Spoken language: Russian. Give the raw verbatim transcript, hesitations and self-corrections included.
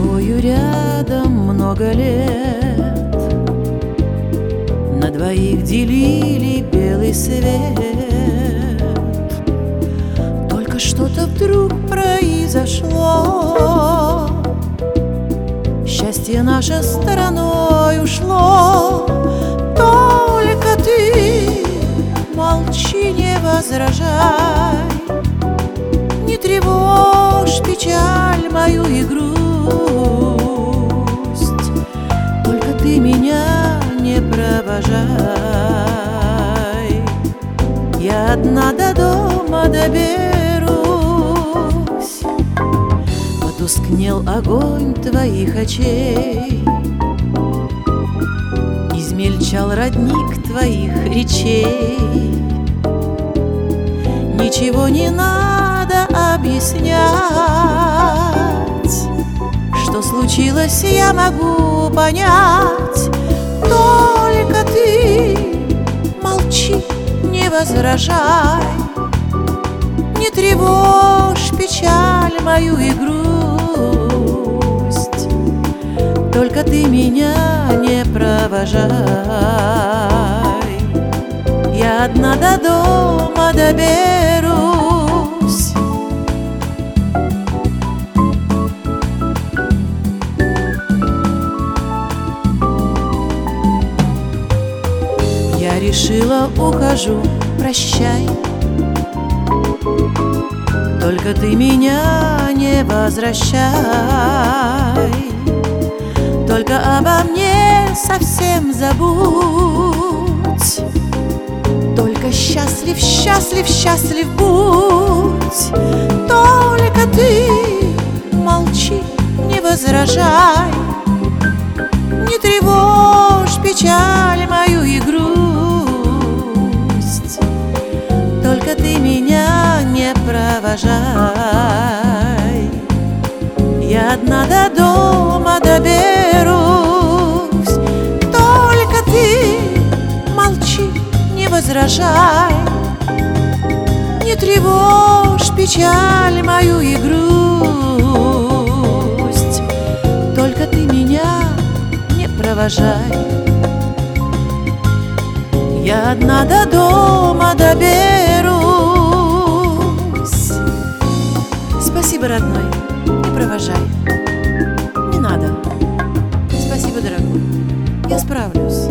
тобою рядом много лет, на двоих делили белый свет. Только что-то вдруг произошло, счастье наше стороной ушло. Только ты молчи, не возражай, не тревожь печаль мою и грусть. Только ты меня не провожай, я одна до дома доберусь. Потускнел огонь твоих очей, измельчал родник твоих речей. Ничего не надо объяснять, что случилось, я могу понять. Только ты молчи, не возражай, не тревожь печаль мою и грусть. Только ты меня не провожай, я одна до дома доберусь. Я решила, ухожу, прощай, только ты меня не возвращай. Только обо мне совсем забудь, только счастлив, счастлив, счастлив будь. Только ты молчи, не возражай, не тревожь печаль мою и грусть. Только ты меня не провожай, я одна до дома доберусь. Только ты молчи, не возражай, не тревожь печаль мою и грусть. Только ты меня не провожай, я одна до дома доберусь. Спасибо, родной, не провожай, не надо. Спасибо, дорогой, я справлюсь.